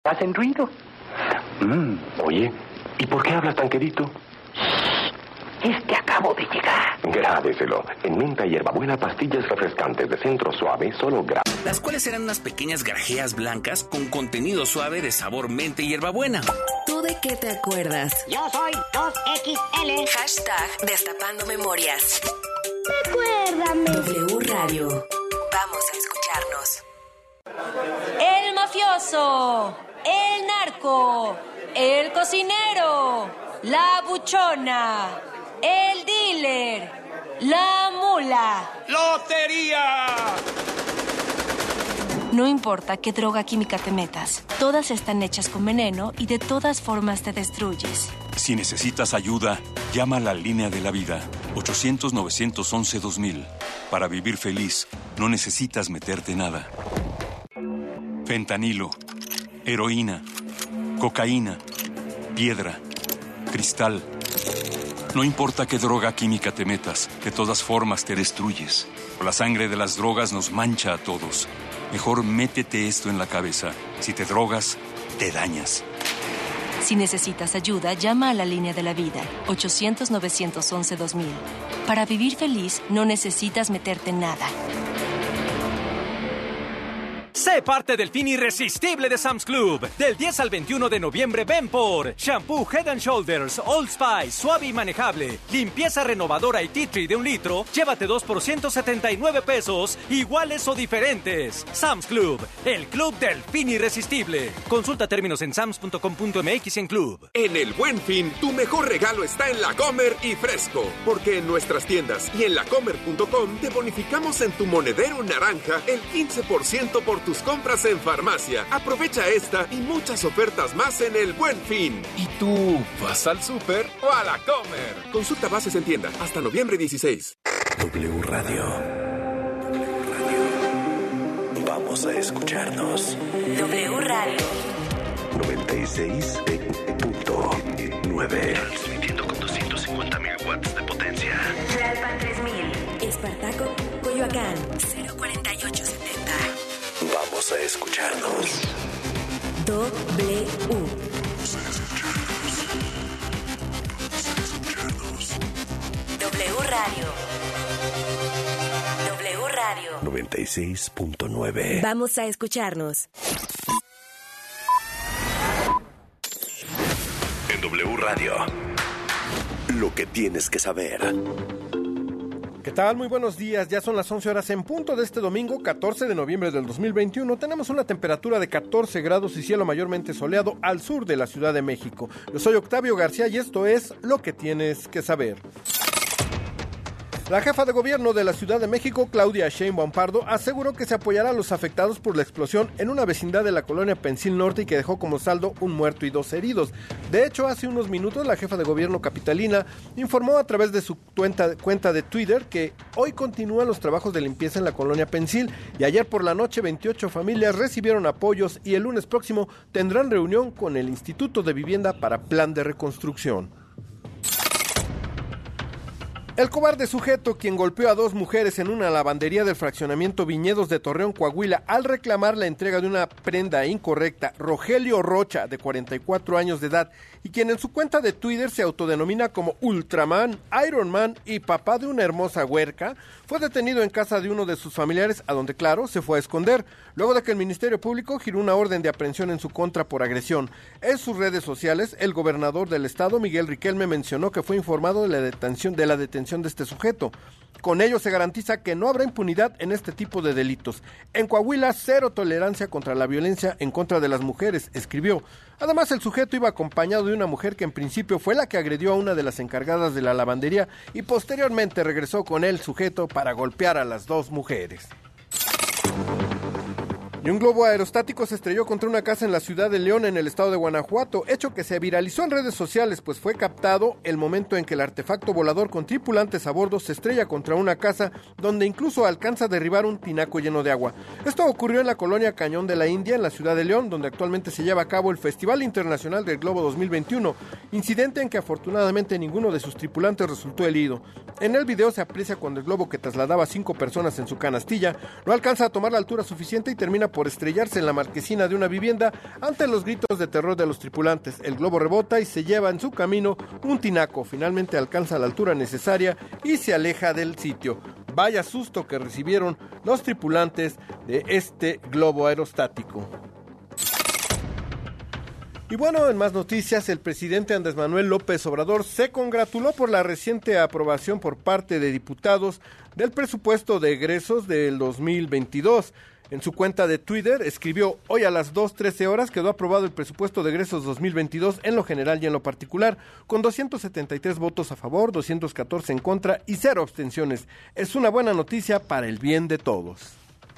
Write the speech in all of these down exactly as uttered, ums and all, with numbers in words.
hacen ruido. Mm, oye, ¿y por qué hablas tan quedito? Es que acabo de llegar. Grábeselo. En menta y hierbabuena, pastillas refrescantes de centro suave, solo gra... Las cuales eran unas pequeñas grajeas blancas con contenido suave de sabor menta y hierbabuena. ¿Tú de qué te acuerdas? Yo soy dos equis ele. Hashtag Destapando Memorias. Recuérdame. W Radio. Vamos a escucharnos. El mafioso, el narco, el cocinero, la buchona, el dealer, la mula. ¡Lotería! No importa qué droga química te metas, todas están hechas con veneno y de todas formas te destruyes. Si necesitas ayuda, llama a la Línea de la Vida, ochocientos, novecientos once, dos mil. Para vivir feliz, no necesitas meterte nada. Fentanilo, heroína, cocaína, piedra, cristal. No importa qué droga química te metas, de todas formas te destruyes. La sangre de las drogas nos mancha a todos. Mejor métete esto en la cabeza. Si te drogas, te dañas. Si necesitas ayuda, llama a la Línea de la Vida, ochocientos, novecientos once, dos mil. Para vivir feliz, no necesitas meterte en nada. Sé parte del fin irresistible de Sam's Club. Del diez al veintiuno de noviembre ven por shampoo Head and Shoulders, Old Spice, suave y manejable, limpieza renovadora y tea tree de un litro, llévate dos por ciento setenta y nueve pesos, iguales o diferentes. Sam's Club, el club del fin irresistible. Consulta términos en sams punto com punto m x y en Club. En el Buen Fin, tu mejor regalo está en La Comer y Fresco, porque en nuestras tiendas y en lacomer punto com te bonificamos en tu monedero naranja el quince por ciento por tus compras en farmacia. Aprovecha esta y muchas ofertas más en el Buen Fin. ¿Y tú vas al súper o a La Comer? Consulta bases en tienda hasta noviembre dieciséis. W Radio. W Radio. Vamos a escucharnos. W Radio. noventa y seis punto nueve. Transmitiendo con doscientos cincuenta mil watts de potencia. Tlalpan tres mil. Espartaco, Coyoacán. cero cuarenta y ocho setenta. Vamos a escucharnos. W. W Radio. W Radio. noventa y seis punto nueve. Vamos a escucharnos. En W Radio. Lo que tienes que saber. ¿Qué tal? Muy buenos días. Ya son las once horas en punto de este domingo, catorce de noviembre del dos mil veintiuno. Tenemos una temperatura de catorce grados y cielo mayormente soleado al sur de la Ciudad de México. Yo soy Octavio García y esto es Lo que tienes que saber. La jefa de gobierno de la Ciudad de México, Claudia Sheinbaum Pardo, aseguró que se apoyará a los afectados por la explosión en una vecindad de la colonia Pensil Norte y que dejó como saldo un muerto y dos heridos. De hecho, hace unos minutos la jefa de gobierno capitalina informó a través de su cuenta, cuenta de Twitter que hoy continúan los trabajos de limpieza en la colonia Pensil y ayer por la noche veintiocho familias recibieron apoyos y el lunes próximo tendrán reunión con el Instituto de Vivienda para Plan de Reconstrucción. El cobarde sujeto, quien golpeó a dos mujeres en una lavandería del fraccionamiento Viñedos de Torreón, Coahuila, al reclamar la entrega de una prenda incorrecta, Rogelio Rocha, de cuarenta y cuatro años de edad, y quien en su cuenta de Twitter se autodenomina como Ultraman, Iron Man y papá de una hermosa huerca, fue detenido en casa de uno de sus familiares, a donde, claro, se fue a esconder, luego de que el Ministerio Público giró una orden de aprehensión en su contra por agresión. En sus redes sociales, el gobernador del estado, Miguel Riquelme, mencionó que fue informado de la detención de la detención de este sujeto. Con ello se garantiza que no habrá impunidad en este tipo de delitos. En Coahuila, cero tolerancia contra la violencia en contra de las mujeres, escribió. Además, el sujeto iba acompañado de una mujer que en principio fue la que agredió a una de las encargadas de la lavandería y posteriormente regresó con el sujeto para golpear a las dos mujeres. Y un globo aerostático se estrelló contra una casa en la ciudad de León, en el estado de Guanajuato, hecho que se viralizó en redes sociales, pues fue captado el momento en que el artefacto volador con tripulantes a bordo se estrella contra una casa, donde incluso alcanza a derribar un tinaco lleno de agua. Esto ocurrió en la colonia Cañón de la India, en la ciudad de León, donde actualmente se lleva a cabo el Festival Internacional del Globo dos mil veintiuno, incidente en que afortunadamente ninguno de sus tripulantes resultó herido. En el video se aprecia cuando el globo, que trasladaba a cinco personas en su canastilla, no alcanza a tomar la altura suficiente y termina por por estrellarse en la marquesina de una vivienda ante los gritos de terror de los tripulantes. El globo rebota y se lleva en su camino un tinaco. Finalmente alcanza la altura necesaria y se aleja del sitio. Vaya susto que recibieron los tripulantes de este globo aerostático. Y bueno, en más noticias, el presidente Andrés Manuel López Obrador se congratuló por la reciente aprobación por parte de diputados del presupuesto de egresos del dos mil veintidós. En su cuenta de Twitter escribió: hoy a las dos trece horas quedó aprobado el presupuesto de egresos dos mil veintidós en lo general y en lo particular, con doscientos setenta y tres votos a favor, doscientos catorce en contra y cero abstenciones. Es una buena noticia para el bien de todos.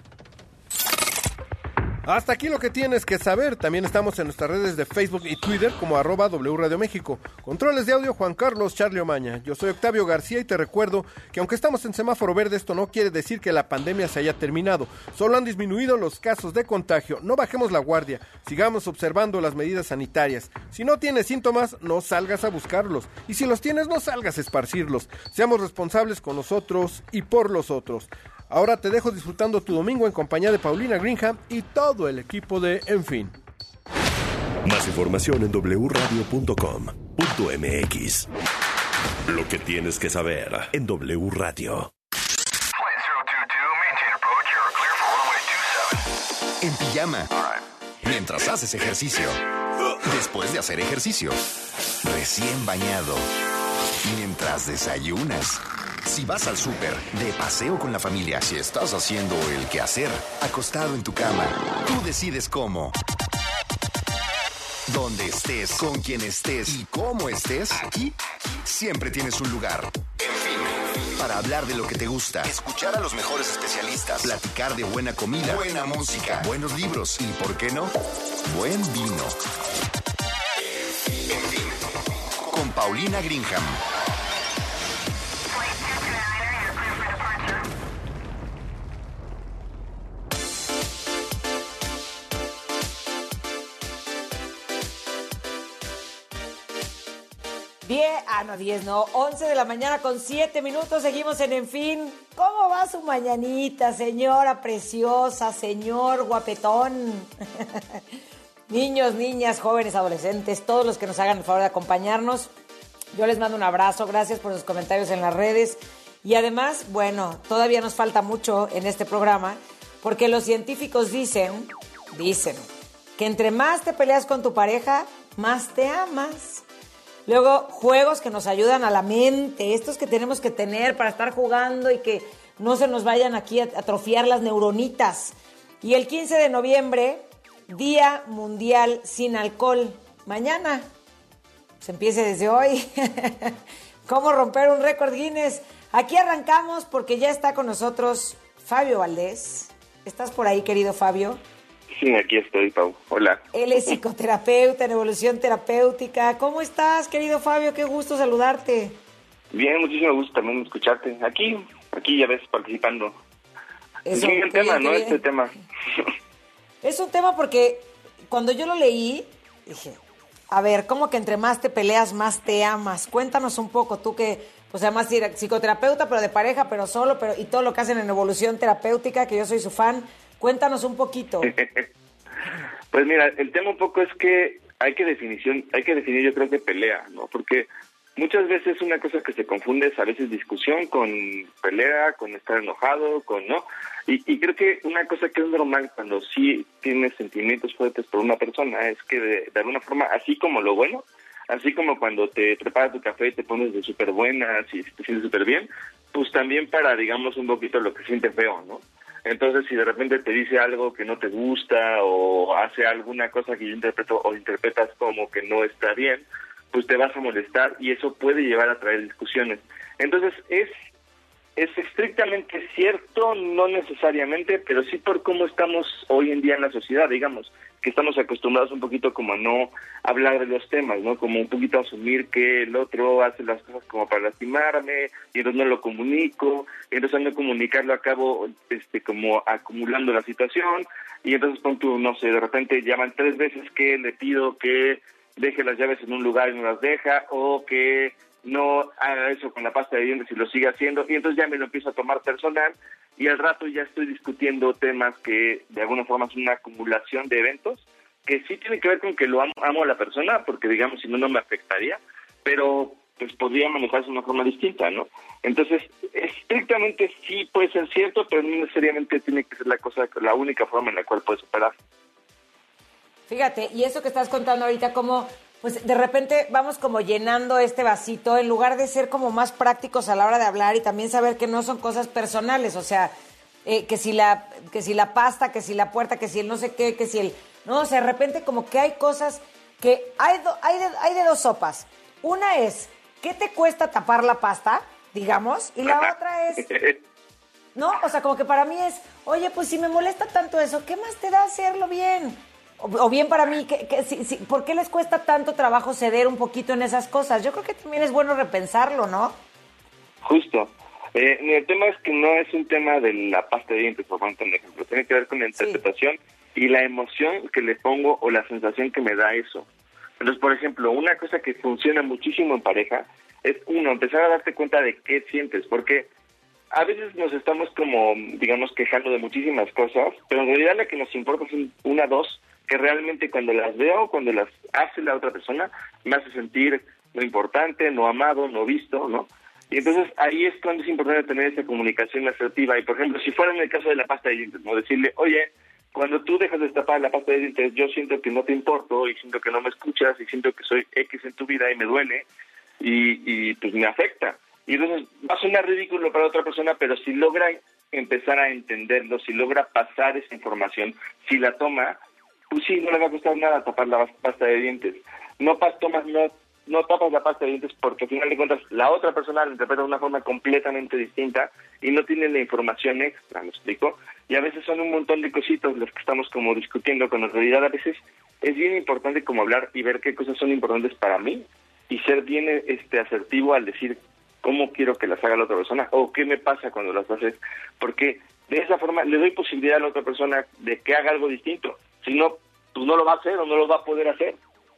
Hasta aquí lo que tienes que saber. También estamos en nuestras redes de Facebook y Twitter como arroba W Radio México. Controles de audio Juan Carlos Charlie Omaña. Yo soy Octavio García y te recuerdo que aunque estamos en semáforo verde, esto no quiere decir que la pandemia se haya terminado. Solo han disminuido los casos de contagio. No bajemos la guardia. Sigamos observando las medidas sanitarias. Si no tienes síntomas, no salgas a buscarlos. Y si los tienes, no salgas a esparcirlos. Seamos responsables con nosotros y por los otros. Ahora te dejo disfrutando tu domingo en compañía de Paulina Greenham y todo el equipo de En Fin. Más información en doble u radio punto com punto m x. Lo que tienes que saber en W Radio. En pijama. Mientras haces ejercicio. Después de hacer ejercicio. Recién bañado. Mientras desayunas. Si vas al súper, de paseo con la familia, si estás haciendo el quehacer, acostado en tu cama, tú decides cómo. Donde estés, con quien estés y cómo estés, aquí siempre tienes un lugar. En Fin, para hablar de lo que te gusta, escuchar a los mejores especialistas, platicar de buena comida, buena música, buenos libros y, ¿por qué no?, buen vino. En Fin, con Paulina Greenham. diez, ah no, diez no, once de la mañana con siete minutos, seguimos en En Fin. ¿Cómo va su mañanita, señora preciosa, señor guapetón? Niños, niñas, jóvenes, adolescentes, todos los que nos hagan el favor de acompañarnos, yo les mando un abrazo, gracias por sus comentarios en las redes. Y además, bueno, todavía nos falta mucho en este programa, porque los científicos dicen, dicen, que entre más te peleas con tu pareja, más te amas. Luego, juegos que nos ayudan a la mente, estos que tenemos que tener para estar jugando y que no se nos vayan aquí a atrofiar las neuronitas. Y el quince de noviembre, Día Mundial Sin Alcohol. Mañana, se empiece desde hoy. ¿Cómo romper un récord Guinness? Aquí arrancamos porque ya está con nosotros Fabio Valdés. ¿Estás por ahí, querido Fabio? Sí, aquí estoy, Pau. Hola. Él es psicoterapeuta en evolución terapéutica. ¿Cómo estás, querido Fabio? Qué gusto saludarte. Bien, muchísimo gusto también escucharte. Aquí, aquí ya ves, participando. Es un el tema, ¿no? Este tema. Es un tema porque cuando yo lo leí, dije, a ver, ¿cómo que entre más te peleas, más te amas? Cuéntanos un poco, tú que, pues además psicoterapeuta, pero de pareja, pero solo, pero y todo lo que hacen en evolución terapéutica, que yo soy su fan. Cuéntanos un poquito. Pues mira, el tema un poco es que hay que definición, hay que definir, yo creo que pelea, ¿no? Porque muchas veces una cosa que se confunde es a veces discusión con pelea, con estar enojado, con no. Y, y creo que una cosa que es normal cuando sí tienes sentimientos fuertes por una persona es que de, de alguna forma, así como lo bueno, así como cuando te preparas tu café y te pones de súper buenas y te sientes súper bien, pues también para, digamos, un poquito lo que siente feo, ¿no? Entonces, si de repente te dice algo que no te gusta o hace alguna cosa que yo interpreto o interpretas como que no está bien, pues te vas a molestar y eso puede llevar a traer discusiones. Entonces, es es estrictamente cierto, no necesariamente, pero sí por cómo estamos hoy en día en la sociedad, digamos, que estamos acostumbrados un poquito como a no hablar de los temas, ¿no? Como un poquito a asumir que el otro hace las cosas como para lastimarme y entonces no lo comunico, y entonces al no comunicarlo acabo este, como acumulando la situación y entonces pon tú, no sé, de repente llaman tres veces que le pido que deje las llaves en un lugar y no las deja, o que no haga eso con la pasta de dientes y lo siga haciendo, y entonces ya me lo empiezo a tomar personal, y al rato ya estoy discutiendo temas que de alguna forma son una acumulación de eventos, que sí tiene que ver con que lo amo, amo a la persona, porque digamos, si no, no me afectaría, pero pues podría manejarse de una forma distinta, ¿no? Entonces, estrictamente sí puede ser cierto, pero no necesariamente tiene que ser la cosa, la única forma en la cual puedes operar. Fíjate, y eso que estás contando ahorita, como pues de repente vamos como llenando este vasito, en lugar de ser como más prácticos a la hora de hablar y también saber que no son cosas personales, o sea, eh, que si la que si la pasta, que si la puerta, que si el no sé qué, que si el... No, o sea, de repente como que hay cosas que hay, do, hay, de, hay de dos sopas. Una es, ¿qué te cuesta tapar la pasta, digamos? Y la otra es... No, o sea, como que para mí es, oye, pues si me molesta tanto eso, ¿qué más te da hacerlo bien? O, o bien para mí, que, que, si, si, ¿por qué les cuesta tanto trabajo ceder un poquito en esas cosas? Yo creo que también es bueno repensarlo, ¿no? Justo. Eh, el tema es que no es un tema de la pasta de dientes, por poner un ejemplo. Tiene que ver con la interpretación sí. y la emoción que le pongo o la sensación que me da eso. Entonces, por ejemplo, una cosa que funciona muchísimo en pareja es, uno, empezar a darte cuenta de qué sientes, porque a veces nos estamos como, digamos, quejando de muchísimas cosas, pero en realidad la que nos importa son una, dos, que realmente cuando las veo, cuando las hace la otra persona, me hace sentir no importante, no amado, no visto, ¿no? Y entonces ahí es cuando es importante tener esa comunicación asertiva. Y por ejemplo, si fuera en el caso de la pasta de dientes, ¿no? Decirle, oye, cuando tú dejas de destapar la pasta de dientes, yo siento que no te importo y siento que no me escuchas y siento que soy X en tu vida y me duele y, y pues me afecta. Y entonces va a sonar ridículo para otra persona, pero si logra empezar a entenderlo, si logra pasar esa información, si la toma, pues sí, no le va a costar nada tapar la pasta de dientes. No pas, tomas, no, no tapas la pasta de dientes porque al final de cuentas la otra persona la interpreta de una forma completamente distinta y no tiene la información extra, ¿me explico? Y a veces son un montón de cositas las que estamos como discutiendo, con en realidad a veces es bien importante como hablar y ver qué cosas son importantes para mí y ser bien este asertivo al decir cómo quiero que las haga la otra persona o qué me pasa cuando las haces, porque de esa forma le doy posibilidad a la otra persona de que haga algo distinto. Si no, pues no lo va a hacer o no lo va a poder hacer.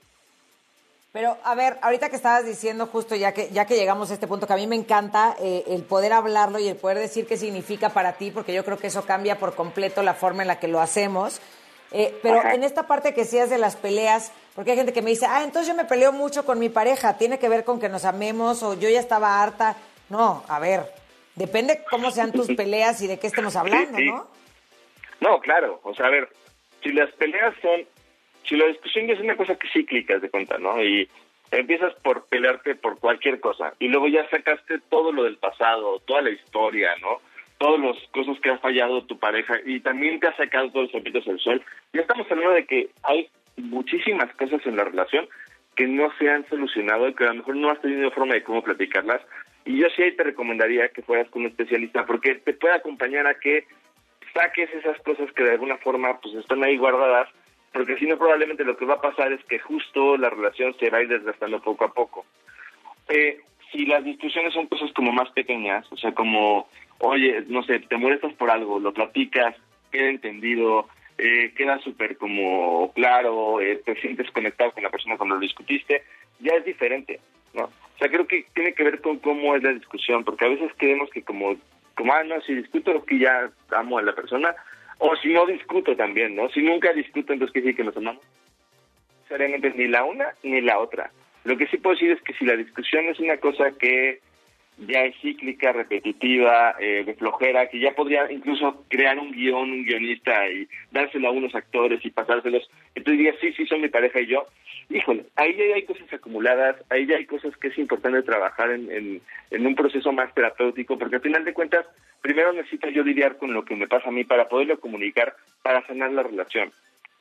Pero, a ver, ahorita que estabas diciendo justo, ya que ya que llegamos a este punto, que a mí me encanta eh, el poder hablarlo y el poder decir qué significa para ti, porque yo creo que eso cambia por completo la forma en la que lo hacemos. Eh, pero Ajá. en esta parte que decías de las peleas, porque hay gente que me dice, ah, entonces yo me peleo mucho con mi pareja, tiene que ver con que nos amemos o yo ya estaba harta. No, a ver, depende cómo sean tus peleas y de qué estemos hablando, sí, sí. ¿no? No, claro, o sea, a ver, si las peleas son, si la discusión es una cosa que cíclica, de cuenta, ¿no? Y empiezas por pelearte por cualquier cosa y luego ya sacaste todo lo del pasado, toda la historia, ¿no? Todas las cosas que ha fallado tu pareja y también te ha sacado todos los trapitos al sol. Ya estamos hablando de que hay muchísimas cosas en la relación que no se han solucionado y que a lo mejor no has tenido forma de cómo platicarlas. Y yo sí ahí te recomendaría que fueras con un especialista porque te puede acompañar a que saques esas cosas que de alguna forma pues están ahí guardadas, porque si no probablemente lo que va a pasar es que justo la relación se va a ir desgastando poco a poco. Eh, si las discusiones son cosas como más pequeñas, o sea, como, oye, no sé, te molestas por algo, lo platicas, queda entendido, eh, queda súper como claro, eh, te sientes conectado con la persona cuando lo discutiste, ya es diferente, ¿no? O sea, creo que tiene que ver con cómo es la discusión, porque a veces creemos que como, como ah, no, si discuto que ya amo a la persona, o si no discuto también, ¿no? Si nunca discuto, entonces quiere decir que nos amamos. No necesariamente ni la una ni la otra. Lo que sí puedo decir es que si la discusión es una cosa que ya es cíclica, repetitiva, eh, de flojera, que ya podría incluso crear un guión, un guionista y dárselo a unos actores y pasárselos, entonces diría, sí, sí, son mi pareja y yo. Híjole, ahí ya hay cosas acumuladas, ahí ya hay cosas que es importante trabajar en, en, en un proceso más terapéutico, porque al final de cuentas, primero necesito yo lidiar con lo que me pasa a mí para poderlo comunicar, para sanar la relación.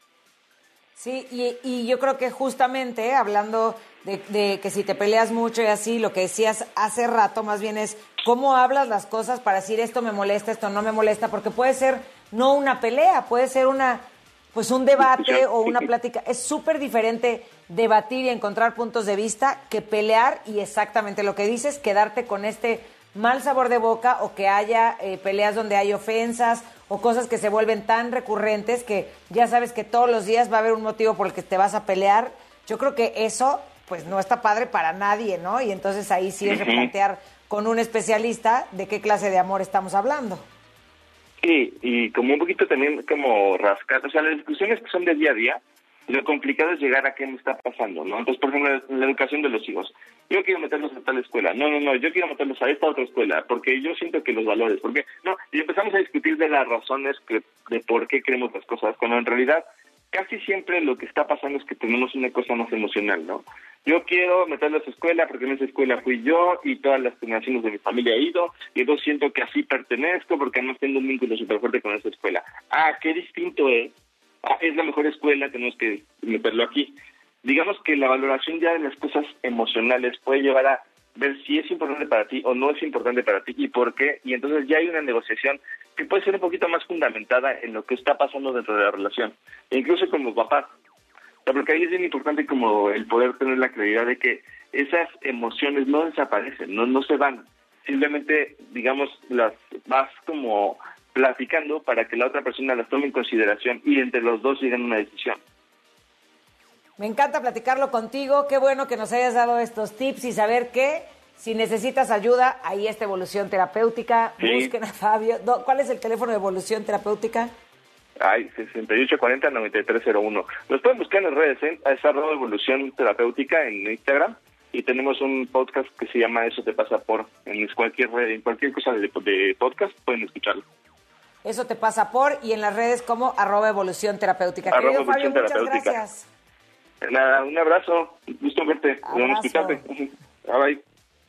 Sí, y, y yo creo que justamente hablando de, de que si te peleas mucho y así, lo que decías hace rato más bien es cómo hablas las cosas para decir esto me molesta, esto no me molesta, porque puede ser no una pelea, puede ser una pues un debate o una plática. Es súper diferente debatir y encontrar puntos de vista que pelear y exactamente lo que dices, quedarte con este mal sabor de boca o que haya eh, peleas donde hay ofensas o cosas que se vuelven tan recurrentes que ya sabes que todos los días va a haber un motivo por el que te vas a pelear. Yo creo que eso pues no está padre para nadie, ¿no? Y entonces ahí sí es Ujú. replantear con un especialista de qué clase de amor estamos hablando. Sí, y como un poquito también como rascar, o sea, las discusiones que son de día a día, lo complicado es llegar a qué me está pasando, ¿no? Entonces, por ejemplo, la educación de los hijos. Yo quiero meterlos a tal escuela. No, no, no, yo quiero meterlos a esta otra escuela, porque yo siento que los valores, porque no, y empezamos a discutir de las razones que, de por qué queremos las cosas, cuando en realidad casi siempre lo que está pasando es que tenemos una cosa más emocional, ¿no? Yo quiero meterlos a esa escuela porque en esa escuela fui yo y todas las generaciones de mi familia han ido, y entonces siento que así pertenezco porque además tengo un vínculo súper fuerte con esa escuela. Ah, qué distinto es. Ah, es la mejor escuela, tenemos que meterlo aquí. Digamos que la valoración ya de las cosas emocionales puede llevar a ver si es importante para ti o no es importante para ti y por qué, y entonces ya hay una negociación que puede ser un poquito más fundamentada en lo que está pasando dentro de la relación, e incluso como papás. O sea, porque ahí es bien importante como el poder tener la claridad de que esas emociones no desaparecen, no, no se van, simplemente, digamos, las vas como platicando para que la otra persona las tome en consideración y entre los dos lleguen a una decisión. Me encanta platicarlo contigo, qué bueno que nos hayas dado estos tips y saber que si necesitas ayuda, ahí está Evolución Terapéutica, Sí. busquen a Fabio. Do- ¿Cuál es el teléfono de Evolución Terapéutica? Ay, sesenta y ocho cuarenta, noventa y tres cero uno. Nos pueden buscar en las redes, ¿eh? Es arroba Evolución Terapéutica en Instagram, y tenemos un podcast que se llama Eso te pasa por, en cualquier red, en cualquier cosa de, de podcast pueden escucharlo. Eso te pasa por, y en las redes como arroba Evolución Terapéutica. Arroba Querido Fabio, Evolución muchas Terapéutica. gracias. Nada, un abrazo, gusto verte, bueno, escucharte. Bye bye.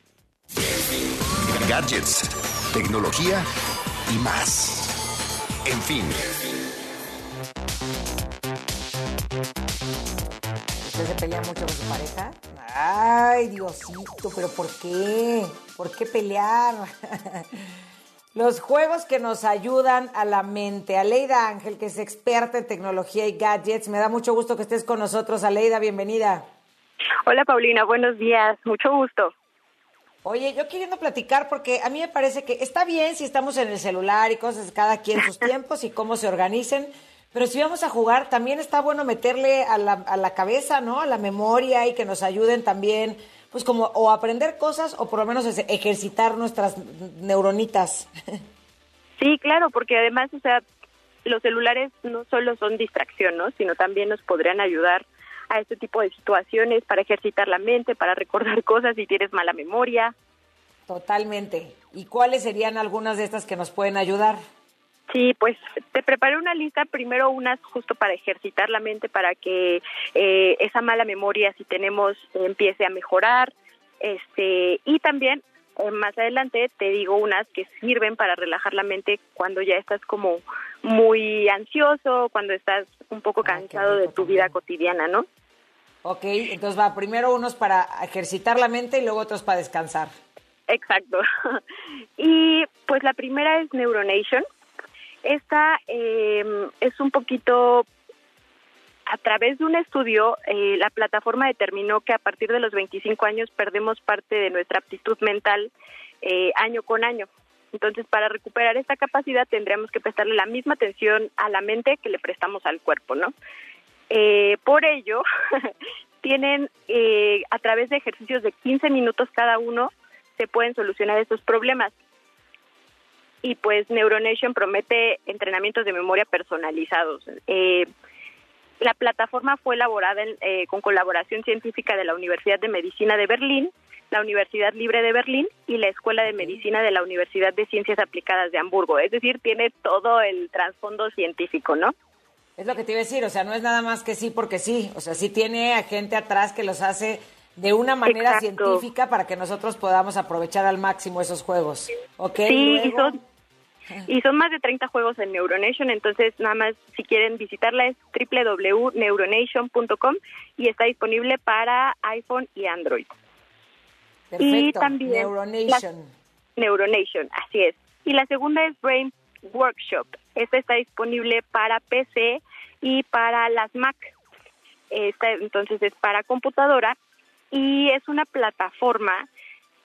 Gadgets, tecnología y más. En fin. ¿Usted se pelea mucho con su pareja? Ay, Diosito, pero ¿por qué? ¿Por qué pelear? Los juegos que nos ayudan a la mente. Aleida Ángel, que es experta en tecnología y gadgets. Me da mucho gusto que estés con nosotros. Aleida, bienvenida. Hola, Paulina, buenos días. Mucho gusto. Oye, yo queriendo platicar porque a mí me parece que está bien si estamos en el celular y cosas, cada quien sus tiempos y cómo se organicen, pero si vamos a jugar, también está bueno meterle a la, a la cabeza, ¿no? A la memoria, y que nos ayuden también, pues como o aprender cosas o por lo menos ese- ejercitar nuestras neuronitas. Sí, claro, porque además, o sea, los celulares no solo son distracción, ¿no? Sino también nos podrían ayudar a este tipo de situaciones para ejercitar la mente, para recordar cosas si tienes mala memoria. Totalmente. ¿Y cuáles serían algunas de estas que nos pueden ayudar? Sí, pues te preparé una lista, primero unas justo para ejercitar la mente, para que eh, esa mala memoria, si tenemos, eh, empiece a mejorar, este, y también eh, más adelante te digo unas que sirven para relajar la mente cuando ya estás como muy ansioso, cuando estás un poco cansado de tu vida cotidiana, ¿no? Ok, entonces va, primero unos para ejercitar la mente y luego otros para descansar. Exacto. Y pues la primera es Neuronation. Esta eh, es un poquito, a través de un estudio, eh, la plataforma determinó que a partir de los veinticinco años perdemos parte de nuestra aptitud mental eh, año con año. Entonces, para recuperar esta capacidad tendríamos que prestarle la misma atención a la mente que le prestamos al cuerpo, ¿no? Eh, por ello, tienen, eh, a través de ejercicios de quince minutos cada uno, se pueden solucionar estos problemas. Y pues Neuronation promete entrenamientos de memoria personalizados. Eh, la plataforma fue elaborada en, eh, con colaboración científica de la Universidad de Medicina de Berlín, la Universidad Libre de Berlín y la Escuela de Medicina de la Universidad de Ciencias Aplicadas de Hamburgo. Es decir, tiene todo el trasfondo científico, ¿no? Es lo que te iba a decir, o sea, no es nada más que sí porque sí, o sea, sí tiene a gente atrás que los hace de una manera Exacto. científica para que nosotros podamos aprovechar al máximo esos juegos. ¿Ok? Sí, y Luego- son, y son más de treinta juegos en Neuronation, entonces nada más si quieren visitarla es doble u doble u doble u punto neuronation punto com y está disponible para iPhone y Android. Perfecto, Y también Neuronation. la- Neuronation, así es. Y la segunda es Brain Workshop. Esta está disponible para P C y para las Mac. Esta entonces es para computadora y es una plataforma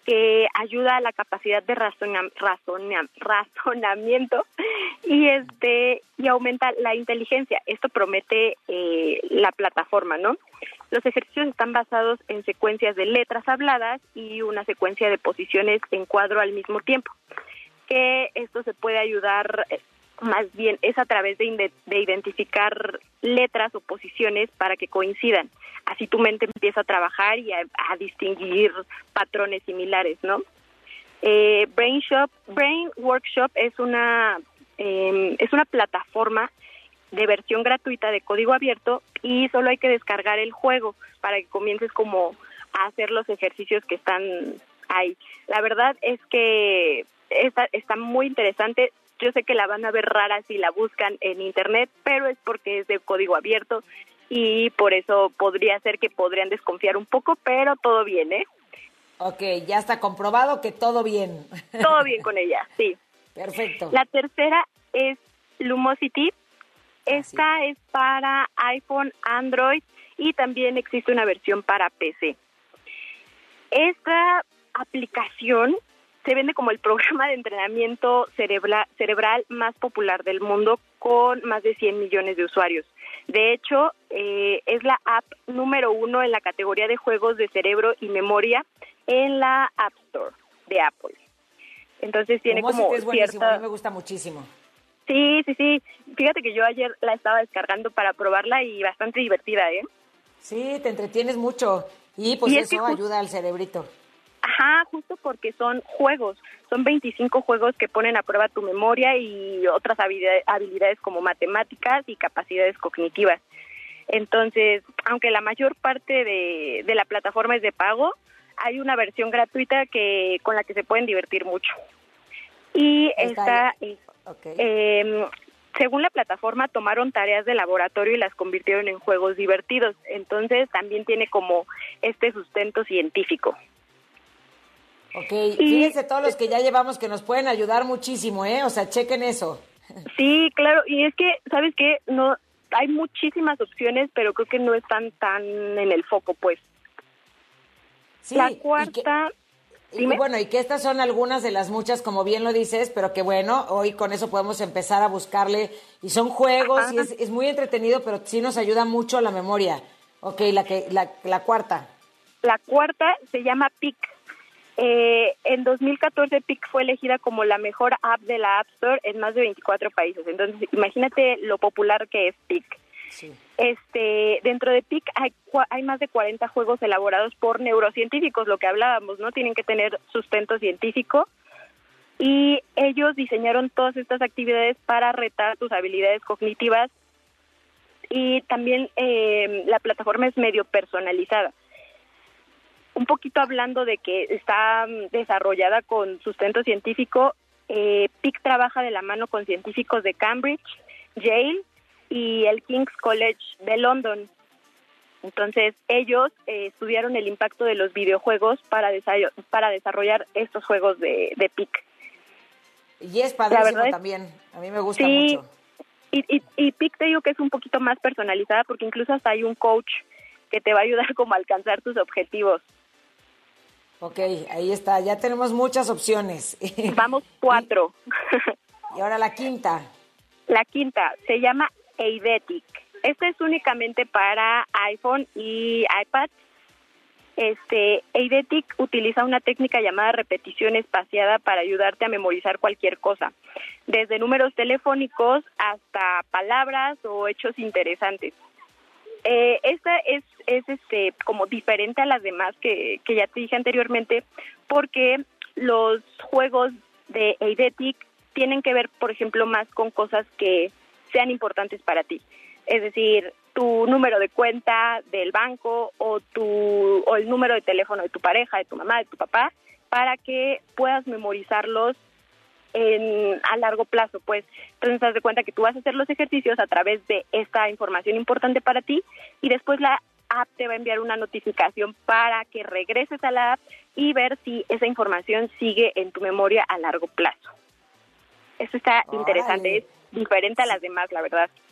que ayuda a la capacidad de razona, razona, razonamiento y este y aumenta la inteligencia. Esto promete eh, la plataforma, ¿no? Los ejercicios están basados en secuencias de letras habladas y una secuencia de posiciones en cuadro al mismo tiempo. Que esto se puede ayudar, más bien es a través de, de identificar letras o posiciones para que coincidan. Así tu mente empieza a trabajar y a, a distinguir patrones similares, ¿no? Eh, Brain Shop, Brain Workshop es una eh, es una plataforma de versión gratuita de código abierto y solo hay que descargar el juego para que comiences como a hacer los ejercicios que están ahí. La verdad es que está, está muy interesante. Yo sé que la van a ver rara si la buscan en internet, pero es porque es de código abierto y por eso podría ser que podrían desconfiar un poco, pero todo bien, ¿eh? Ok, ya está comprobado que todo bien. Todo bien con ella, sí. Perfecto. La tercera es Lumosity. Esta ah, sí. es para iPhone, Android y también existe una versión para P C. Esta aplicación se vende como el programa de entrenamiento cerebra- cerebral más popular del mundo con más de cien millones de usuarios. De hecho, eh, es la app número uno en la categoría de juegos de cerebro y memoria en la App Store de Apple. Entonces tiene Lumosity como es buenísimo, cierta... a mí me gusta muchísimo. Sí, sí, sí. Fíjate que yo ayer la estaba descargando para probarla y bastante divertida, ¿eh? Sí, te entretienes mucho y pues y eso just... ayuda al cerebrito. Ajá, justo porque son juegos, son veinticinco juegos que ponen a prueba tu memoria y otras habilidades como matemáticas y capacidades cognitivas. Entonces, aunque la mayor parte de, de la plataforma es de pago, hay una versión gratuita que con la que se pueden divertir mucho. Y esta, okay. eh, según la plataforma, tomaron tareas de laboratorio y las convirtieron en juegos divertidos. Entonces, también tiene como este sustento científico. Ok, y fíjense todos los que ya llevamos que nos pueden ayudar muchísimo, ¿eh? O sea, chequen eso. Sí, claro, y es que, ¿sabes qué? No, hay muchísimas opciones, pero creo que no están tan en el foco, pues. Sí, la cuarta... Y, que, y bueno, y que estas son algunas de las muchas, como bien lo dices, pero que bueno, hoy con eso podemos empezar a buscarle, y son juegos, Ajá. y es, es muy entretenido, pero sí nos ayuda mucho la memoria. Ok, la, que, la, la cuarta. La cuarta se llama Pic. Eh, en dos mil catorce Pic fue elegida como la mejor app de la App Store en más de veinticuatro países. Entonces, imagínate lo popular que es Pic. Sí. Este, dentro de Pic hay, hay más de cuarenta juegos elaborados por neurocientíficos, lo que hablábamos, ¿no? Tienen que tener sustento científico y ellos diseñaron todas estas actividades para retar tus habilidades cognitivas y también eh, la plataforma es medio personalizada. Un poquito hablando de que está desarrollada con sustento científico, eh, Pic trabaja de la mano con científicos de Cambridge, Yale y el King's College de London. Entonces, ellos eh, estudiaron el impacto de los videojuegos para, desa- para desarrollar estos juegos de, de Pic. Y es padrísimo es, también, a mí me gusta sí, mucho. Y, y, y Pic te digo que es un poquito más personalizada porque incluso hasta hay un coach que te va a ayudar como a alcanzar tus objetivos. Ok, ahí está, ya tenemos muchas opciones. Vamos cuatro. Y ahora la quinta. La quinta se llama Eidetic. Esta es únicamente para iPhone y iPad. Este, Eidetic utiliza una técnica llamada repetición espaciada para ayudarte a memorizar cualquier cosa, desde números telefónicos hasta palabras o hechos interesantes. Eh, esta es, es este como diferente a las demás que, que ya te dije anteriormente, porque los juegos de Eidetic tienen que ver, por ejemplo, más con cosas que sean importantes para ti. Es decir, tu número de cuenta del banco o tu o el número de teléfono de tu pareja, de tu mamá, de tu papá, para que puedas memorizarlos en, a largo plazo, pues. Entonces, haz de cuenta que tú vas a hacer los ejercicios a través de esta información importante para ti y después la app te va a enviar una notificación para que regreses a la app y ver si esa información sigue en tu memoria a largo plazo. Eso está Ay. interesante, es diferente a las demás, la verdad.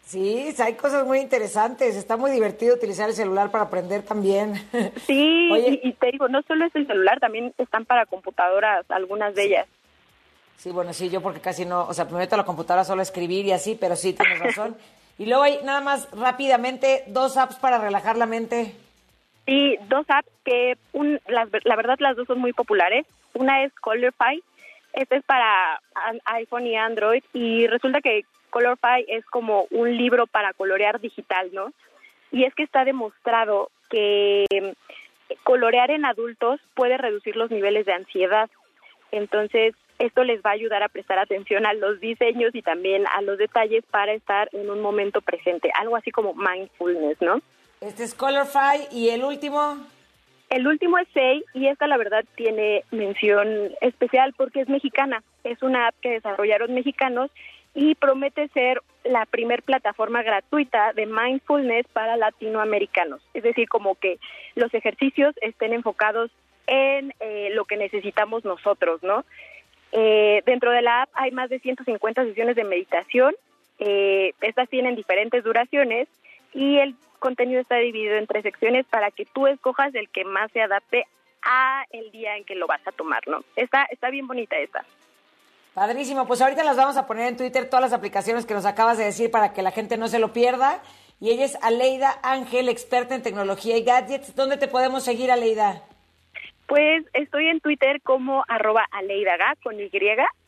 Sí, hay cosas muy interesantes. Está muy divertido utilizar el celular para aprender también. Sí, Oye, y, y te digo, no solo es el celular, también están para computadoras, algunas de ellas. Sí, bueno, sí, yo porque casi no, o sea, me meto a la computadora solo a escribir y así, pero sí, tienes razón. Y luego hay nada más rápidamente dos apps para relajar la mente. Sí, dos apps que un, las, la verdad las dos son muy populares. Una es Colorfy, esta es para iPhone y Android y resulta que Colorfy es como un libro para colorear digital, ¿no? Y es que está demostrado que colorear en adultos puede reducir los niveles de ansiedad. Entonces, esto les va a ayudar a prestar atención a los diseños y también a los detalles para estar en un momento presente. Algo así como mindfulness, ¿no? Este es Colorfy. ¿Y el último? El último es Sei, y esta la verdad tiene mención especial porque es mexicana. Es una app que desarrollaron mexicanos y promete ser la primer plataforma gratuita de mindfulness para latinoamericanos. Es decir, como que los ejercicios estén enfocados en eh, lo que necesitamos nosotros, ¿no? Eh, dentro de la app hay más de ciento cincuenta sesiones de meditación. Eh, estas tienen diferentes duraciones y el contenido está dividido en tres secciones para que tú escojas el que más se adapte a el día en que lo vas a tomar, ¿no? Está, está bien bonita esta. Padrísimo, pues ahorita las vamos a poner en Twitter todas las aplicaciones que nos acabas de decir para que la gente no se lo pierda. Y ella es Aleida Ángel, experta en tecnología y gadgets. ¿Dónde te podemos seguir, Aleida? Pues estoy en Twitter como arroba aleidaga con Y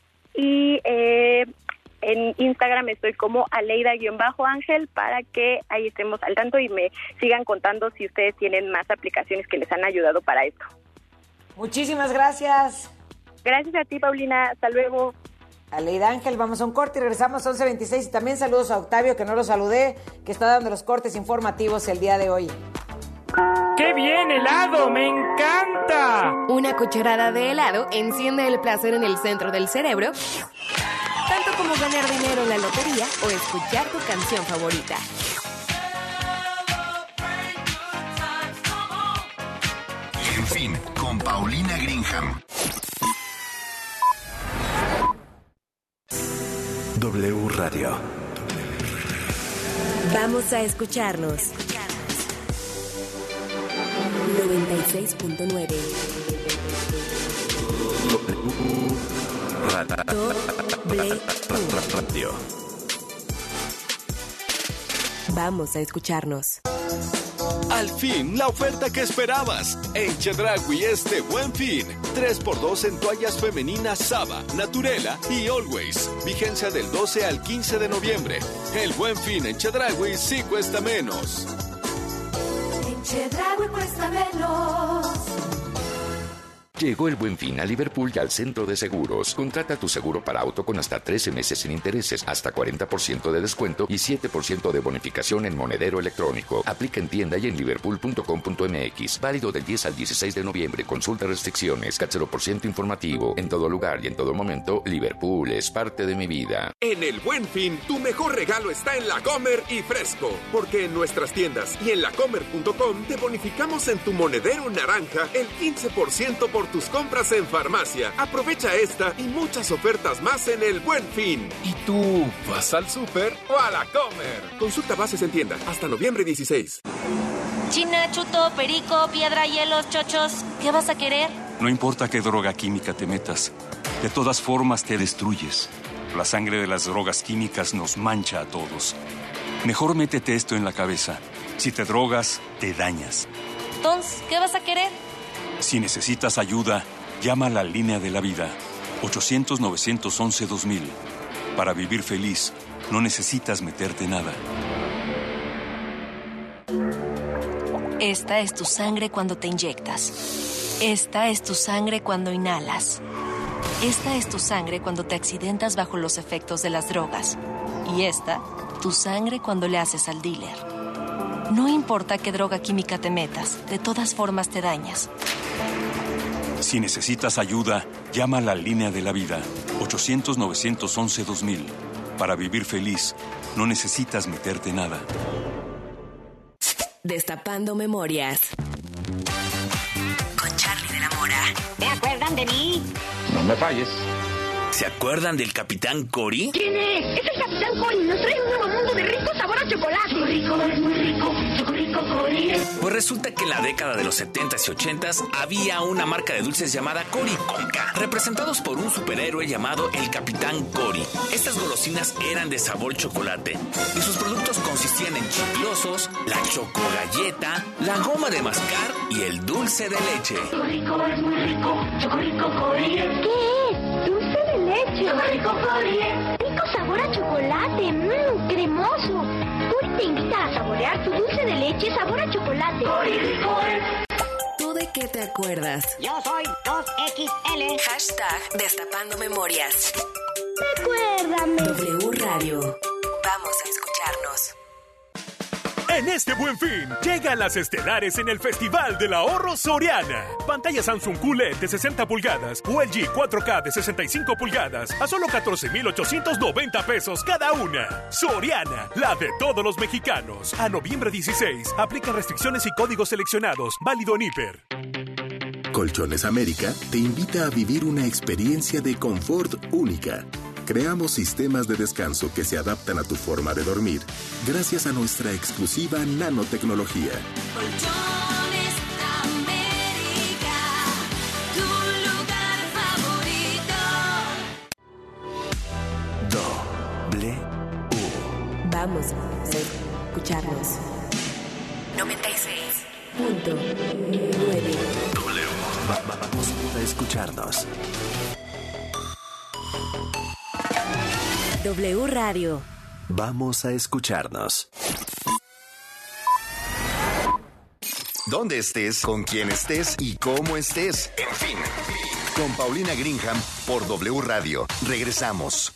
y eh, en Instagram estoy como aleida-ángel para que ahí estemos al tanto y me sigan contando si ustedes tienen más aplicaciones que les han ayudado para esto. Muchísimas gracias. Gracias a ti, Paulina. Hasta luego. Aleida Ángel, vamos a un corte y regresamos a once veintiséis. Y también saludos a Octavio, que no lo saludé, que está dando los cortes informativos el día de hoy. ¡Qué bien, helado! ¡Me encanta! Una cucharada de helado enciende el placer en el centro del cerebro, tanto como ganar dinero en la lotería o escuchar tu canción favorita. En fin, con Paulina Greenham. W Radio. Vamos a escucharnos. noventa y seis punto nueve. W Radio. Vamos a escucharnos. Al fin, la oferta que esperabas. En Chedraui este Buen Fin. tres por dos en toallas femeninas Saba, Naturela y Always. Vigencia del doce al quince de noviembre. El Buen Fin en Chedraui sí cuesta menos. En Chedraui cuesta menos. Llegó el Buen Fin a Liverpool y al Centro de Seguros. Contrata tu seguro para auto con hasta trece meses sin intereses, hasta cuarenta por ciento de descuento y siete por ciento de bonificación en monedero electrónico. Aplica en tienda y en liverpool punto com punto m x. Válido del diez al dieciséis de noviembre. Consulta restricciones. C A T cero por ciento informativo. En todo lugar y en todo momento, Liverpool es parte de mi vida. En el Buen Fin, tu mejor regalo está en La Comer y Fresco. Porque en nuestras tiendas y en la comer punto com te bonificamos en tu monedero naranja el quince por ciento por tus compras en farmacia. Aprovecha esta y muchas ofertas más en el Buen Fin. ¿Y tú vas al súper o a La Comer? Consulta bases en tienda hasta noviembre dieciséis. China, chuto, perico, piedra, hielos, chochos. ¿Qué vas a querer? No importa qué droga química te metas, de todas formas te destruyes. La sangre de las drogas químicas nos mancha a todos. Mejor métete esto en la cabeza. Si te drogas, te dañas. Entonces, ¿qué vas a querer? Si necesitas ayuda, llama a la línea de la vida, ochocientos, novecientos once, dos mil. Para vivir feliz, no necesitas meterte nada. Esta es tu sangre cuando te inyectas. Esta es tu sangre cuando inhalas. Esta es tu sangre cuando te accidentas bajo los efectos de las drogas. Y esta, tu sangre cuando le haces al dealer. No importa qué droga química te metas, de todas formas te dañas. Si necesitas ayuda, llama a la línea de la vida, ochocientos, novecientos once, dos mil. Para vivir feliz, no necesitas meterte nada. Destapando memorias. Con Charlie de la Mora. ¿Te acuerdan de mí? No me falles. ¿Se acuerdan del Capitán Cory? ¿Quién es? Es el Capitán Cory. Nos trae un nuevo mundo de rico sabor a chocolate. Muy rico, es muy rico. Chocorrico Cory. Pues resulta que en la década de los setentas y ochentas había una marca de dulces llamada Cory Conca, representados por un superhéroe llamado el Capitán Cory. Estas golosinas eran de sabor chocolate y sus productos consistían en chiclosos, la chocogalleta, la goma de mascar y el dulce de leche. Chocorrico es muy rico. Chocorrico Cory. ¿Qué es? Dulce de leche. Chocorrico Cory. Rico sabor a chocolate. Mmm, cremoso. Cory te invita a saborear su dulce de leche sabor a chocolate. Cory rico es. ¿Tú de qué te acuerdas? Yo soy dos equis ele. Hashtag Destapando Memorias. Recuérdame. W Radio. Vamos a escucharnos. En este Buen Fin, llegan las estelares en el Festival del Ahorro Soriana. Pantalla Samsung Q L E D de sesenta pulgadas o L G cuatro K de sesenta y cinco pulgadas a solo catorce mil ochocientos noventa pesos cada una. Soriana, la de todos los mexicanos. A noviembre dieciséis, aplican restricciones y códigos seleccionados. Válido en Hiper. Colchones América te invita a vivir una experiencia de confort única. Creamos sistemas de descanso que se adaptan a tu forma de dormir gracias a nuestra exclusiva nanotecnología. Colchones América, tu lugar favorito. Doble U. Vamos a escucharnos. noventa y seis Punto nueve. W. Va- va- vamos a escucharnos. W Radio. Vamos a escucharnos. Donde estés, con quien estés y cómo estés. En fin, con Paulina Greenham por W Radio. Regresamos.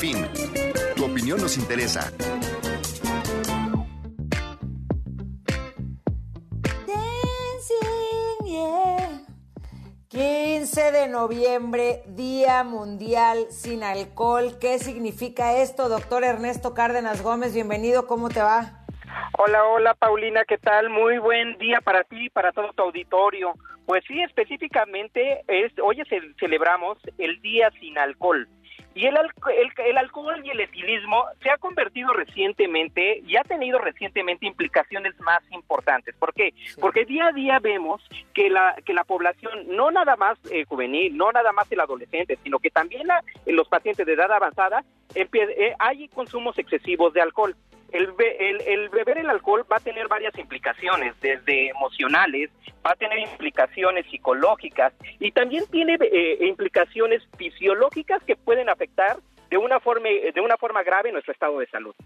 Fin. Tu opinión nos interesa. Dancing, yeah. quince de noviembre, Día Mundial sin Alcohol. ¿Qué significa esto, doctor Ernesto Cárdenas Gómez? Bienvenido, ¿cómo te va? Hola, hola Paulina, ¿qué tal? Muy buen día para ti y para todo tu auditorio. Pues sí, específicamente es, hoy ce- celebramos el Día sin Alcohol. Y el, alco- el, el alcohol y el etilismo se ha convertido recientemente y ha tenido recientemente implicaciones más importantes. ¿Por qué? Sí. Porque día a día vemos que la que la población, no nada más eh, juvenil, no nada más el adolescente, sino que también la, los pacientes de edad avanzada, empie- eh, hay consumos excesivos de alcohol. El, be- el, el beber el alcohol va a tener varias implicaciones, desde emocionales, va a tener implicaciones psicológicas y también tiene eh, implicaciones fisiológicas que pueden afectar de una forma de una forma grave nuestro estado de salud.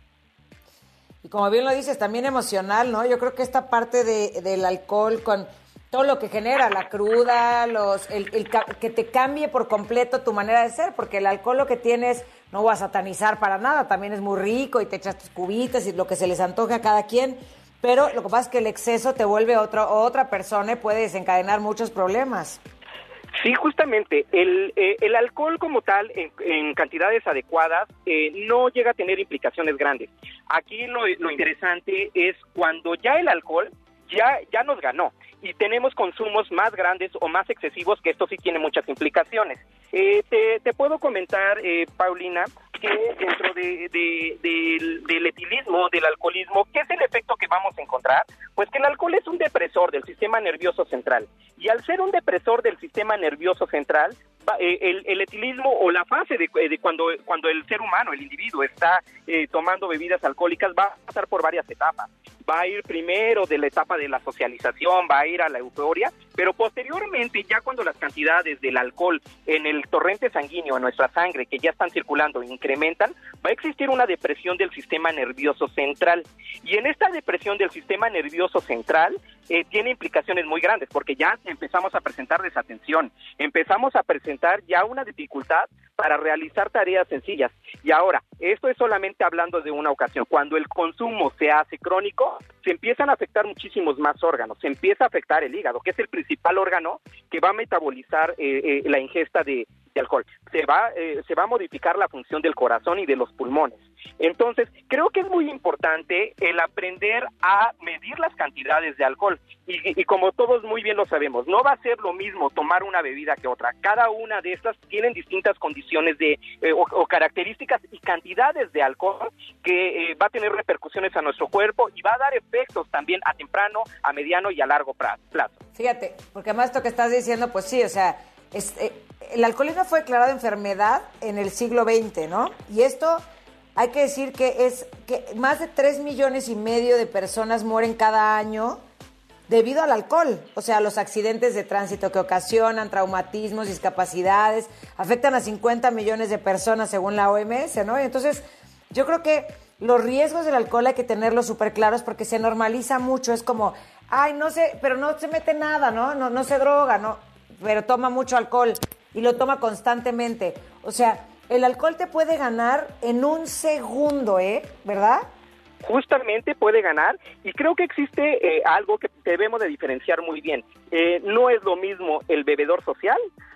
Y como bien lo dices, también emocional, ¿no? Yo creo que esta parte de, del alcohol con todo lo que genera, la cruda, los el, el que te cambie por completo tu manera de ser, porque el alcohol lo que tienes, no voy a satanizar para nada, también es muy rico y te echas tus cubitas y lo que se les antoje a cada quien, pero lo que pasa es que el exceso te vuelve otro, otra persona y puede desencadenar muchos problemas. Sí, justamente, el, eh, el alcohol como tal, en, en cantidades adecuadas, eh, no llega a tener implicaciones grandes. Aquí lo, lo interesante es cuando ya el alcohol ya, ya nos ganó y tenemos consumos más grandes o más excesivos, que esto sí tiene muchas implicaciones. Eh, te, te puedo comentar, eh, Paulina, que dentro de, de, de, del etilismo, del alcoholismo, ¿qué es el efecto que vamos a encontrar? Pues que el alcohol es un depresor del sistema nervioso central, y al ser un depresor del sistema nervioso central, eh, el, el etilismo o la fase de, de cuando, cuando el ser humano, el individuo, está eh, tomando bebidas alcohólicas, va a pasar por varias etapas. Va a ir primero de la etapa de la socialización, va a ir a la euforia, pero posteriormente, ya cuando las cantidades del alcohol en el torrente sanguíneo, en nuestra sangre, que ya están circulando, incrementan, va a existir una depresión del sistema nervioso central. Y en esta depresión del sistema nervioso central eh, tiene implicaciones muy grandes, porque ya empezamos a presentar desatención, empezamos a presentar ya una dificultad para realizar tareas sencillas. Y ahora, esto es solamente hablando de una ocasión. Cuando el consumo se hace crónico, se empiezan a afectar muchísimos más órganos. Se empieza a afectar el hígado, que es el principal órgano que va a metabolizar eh, eh, la ingesta de, de alcohol. Se va, eh, se va a modificar la función del corazón y de los pulmones. Entonces, creo que es muy importante el aprender a medir las cantidades de alcohol. Y, y como todos muy bien lo sabemos, no va a ser lo mismo tomar una bebida que otra. Cada una de estas tienen distintas condiciones de eh, o, o características y cantidades de alcohol que eh, va a tener repercusiones a nuestro cuerpo y va a dar efectos también a temprano, a mediano y a largo plazo. Fíjate, porque además esto que estás diciendo, pues sí, o sea, es, eh, el alcoholismo fue declarado enfermedad en el siglo veinte, ¿no? Y esto hay que decir que es que más de tres millones y medio de personas mueren cada año debido al alcohol, o sea, los accidentes de tránsito que ocasionan, traumatismos, discapacidades, afectan a cincuenta millones de personas según la O M S, ¿no? Y entonces, yo creo que los riesgos del alcohol hay que tenerlos súper claros porque se normaliza mucho, es como, ay, no sé, pero no se mete nada, ¿no? No, no se droga, ¿no? Pero toma mucho alcohol y lo toma constantemente. O sea, el alcohol te puede ganar en un segundo, ¿eh? ¿Verdad? Justamente puede ganar, y creo que existe eh, algo que debemos de diferenciar muy bien. Eh, no es lo mismo el bebedor social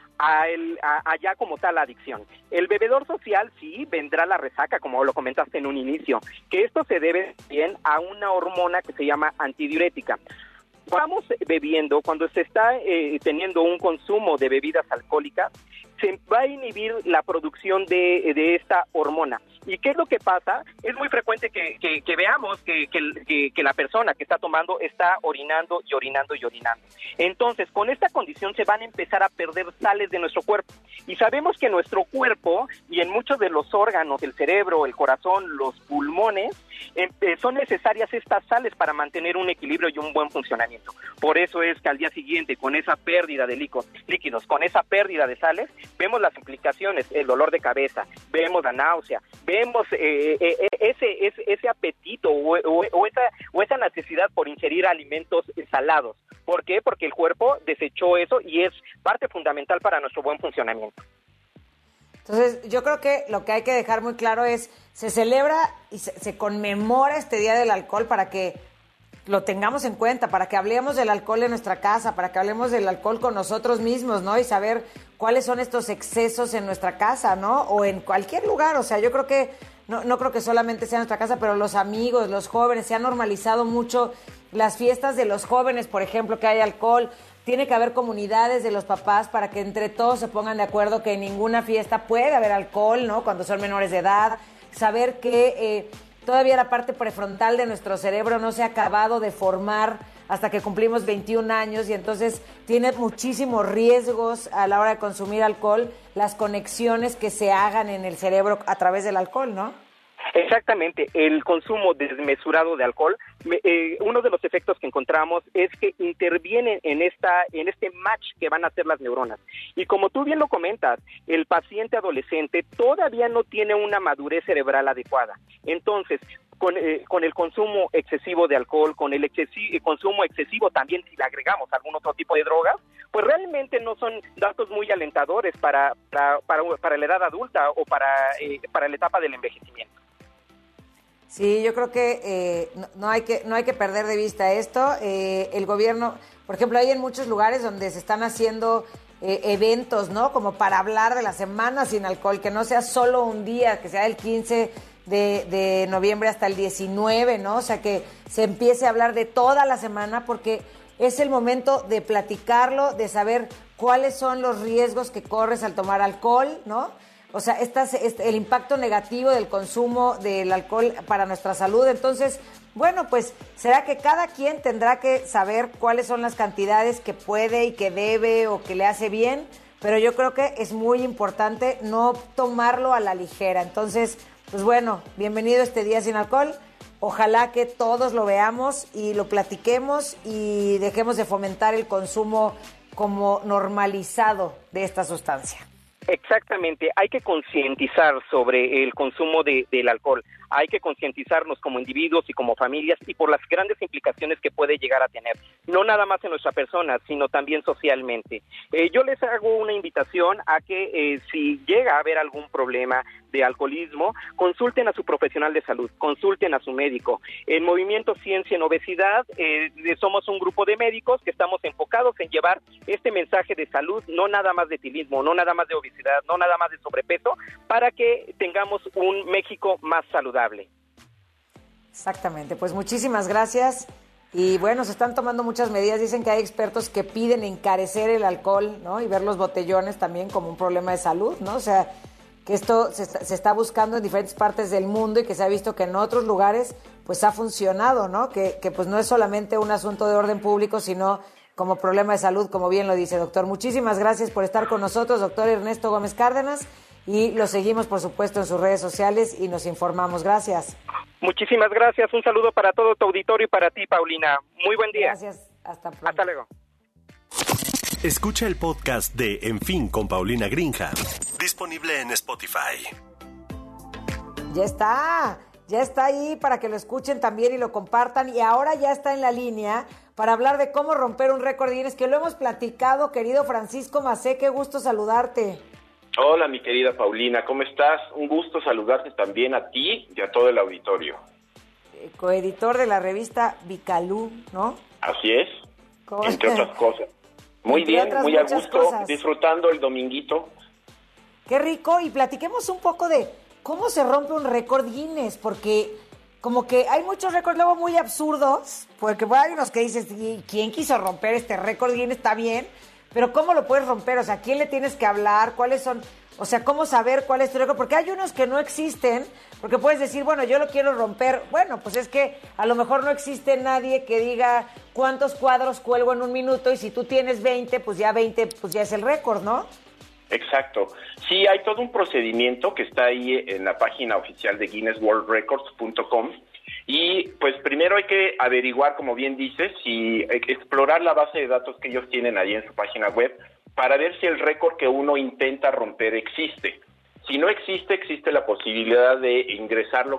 a el, a, allá como tal la adicción. El bebedor social sí vendrá la resaca, como lo comentaste en un inicio, que esto se debe bien a una hormona que se llama antidiurética. Vamos bebiendo, cuando se está eh, teniendo un consumo de bebidas alcohólicas, se va a inhibir la producción de, de esta hormona. ¿Y qué es lo que pasa? Es muy frecuente que, que, que veamos que, que, que la persona que está tomando está orinando y orinando y orinando. Entonces, con esta condición se van a empezar a perder sales de nuestro cuerpo. Y sabemos que nuestro cuerpo y en muchos de los órganos, el cerebro, el corazón, los pulmones, eh, son necesarias estas sales para mantener un equilibrio y un buen funcionamiento. Por eso es que al día siguiente, con esa pérdida de líquidos, con esa pérdida de sales, vemos las implicaciones, el dolor de cabeza, vemos la náusea, vemos eh, eh, ese, ese ese apetito o, o, o, esa, o esa necesidad por ingerir alimentos salados. ¿Por qué? Porque el cuerpo desechó eso y es parte fundamental para nuestro buen funcionamiento. Entonces, yo creo que lo que hay que dejar muy claro es, se celebra y se, se conmemora este Día del Alcohol para que lo tengamos en cuenta, para que hablemos del alcohol en nuestra casa, para que hablemos del alcohol con nosotros mismos, ¿no? Y saber cuáles son estos excesos en nuestra casa, ¿no? O en cualquier lugar, o sea, yo creo que, no, no creo que solamente sea en nuestra casa, pero los amigos, los jóvenes, se ha normalizado mucho las fiestas de los jóvenes, por ejemplo, que hay alcohol. Tiene que haber comunidades de los papás para que entre todos se pongan de acuerdo que en ninguna fiesta puede haber alcohol, ¿no? Cuando son menores de edad. Saber que eh, todavía la parte prefrontal de nuestro cerebro no se ha acabado de formar hasta que cumplimos veintiún años y entonces tiene muchísimos riesgos a la hora de consumir alcohol, las conexiones que se hagan en el cerebro a través del alcohol, ¿no? Exactamente, el consumo desmesurado de alcohol, eh, uno de los efectos que encontramos es que interviene en esta, en este match que van a hacer las neuronas. Y como tú bien lo comentas, el paciente adolescente todavía no tiene una madurez cerebral adecuada. Entonces, con, eh, con el consumo excesivo de alcohol, con el excesi- consumo excesivo también si le agregamos algún otro tipo de drogas, pues realmente no son datos muy alentadores para, para, para, para la edad adulta o para, eh, para la etapa del envejecimiento. Sí, yo creo que, eh, no, no hay que no hay que perder de vista esto. Eh, el gobierno, por ejemplo, hay en muchos lugares donde se están haciendo eh, eventos, ¿no? Como para hablar de la semana sin alcohol, que no sea solo un día, que sea el quince de, de noviembre hasta el diecinueve, ¿no? O sea, que se empiece a hablar de toda la semana porque es el momento de platicarlo, de saber cuáles son los riesgos que corres al tomar alcohol, ¿no? O sea, estas, este, el impacto negativo del consumo del alcohol para nuestra salud. Entonces, bueno, pues será que cada quien tendrá que saber cuáles son las cantidades que puede y que debe o que le hace bien, pero yo creo que es muy importante no tomarlo a la ligera. Entonces, pues bueno, bienvenido este Día Sin Alcohol. Ojalá que todos lo veamos y lo platiquemos y dejemos de fomentar el consumo como normalizado de esta sustancia. Exactamente, hay que concientizar sobre el consumo de, del alcohol, hay que concientizarnos como individuos y como familias y por las grandes implicaciones que puede llegar a tener, no nada más en nuestra persona, sino también socialmente. Eh, yo les hago una invitación a que eh, si llega a haber algún problema de alcoholismo, consulten a su profesional de salud, consulten a su médico. En Movimiento Ciencia en Obesidad eh, somos un grupo de médicos que estamos enfocados en llevar este mensaje de salud, no nada más de etilismo, no nada más de obesidad, no nada más de sobrepeso, para que tengamos un México más saludable. Exactamente, pues muchísimas gracias. Y bueno, se están tomando muchas medidas. Dicen que hay expertos que piden encarecer el alcohol, ¿no? Y ver los botellones también como un problema de salud, ¿no? O sea, que esto se está, se está buscando en diferentes partes del mundo y que se ha visto que en otros lugares pues ha funcionado, ¿no? Que, que pues no es solamente un asunto de orden público, sino como problema de salud, como bien lo dice, doctor. Muchísimas gracias por estar con nosotros, doctor Ernesto Gómez Cárdenas, y lo seguimos, por supuesto, en sus redes sociales y nos informamos. Gracias. Muchísimas gracias. Un saludo para todo tu auditorio y para ti, Paulina. Muy buen día. Gracias. Hasta pronto. Hasta luego. Escucha el podcast de En Fin con Paulina Greenhalgh. Disponible en Spotify. Ya está. Ya está ahí para que lo escuchen también y lo compartan. Y ahora ya está en la línea para hablar de cómo romper un récord Guinness, que lo hemos platicado, querido Francisco Macé. Qué gusto saludarte. Hola, mi querida Paulina, ¿cómo estás? Un gusto saludarte también a ti y a todo el auditorio. Eh, coeditor de la revista Bicalú, ¿no? Así es, ¿Cómo? entre otras cosas. Muy Entre bien, otras muy a muchas gusto, cosas. disfrutando el dominguito. Qué rico. Y platiquemos un poco de cómo se rompe un récord Guinness, porque como que hay muchos récords luego muy absurdos, porque bueno, hay unos que dices, "¿Y quién quiso romper este récord Guinness? Está bien, pero ¿cómo lo puedes romper? O sea, ¿a quién le tienes que hablar? ¿Cuáles son? O sea, ¿cómo saber cuál es tu récord? Porque hay unos que no existen, porque puedes decir, bueno, yo lo quiero romper. Bueno, pues es que a lo mejor no existe nadie que diga cuántos cuadros cuelgo en un minuto y si tú tienes veinte, pues ya veinte, pues ya es el récord, ¿no? Exacto. Sí, hay todo un procedimiento que está ahí en la página oficial de Guinness World Records punto com. Y pues primero hay que averiguar, como bien dices, y explorar la base de datos que ellos tienen ahí en su página web para ver si el récord que uno intenta romper existe. Si no existe, existe la posibilidad de ingresarlo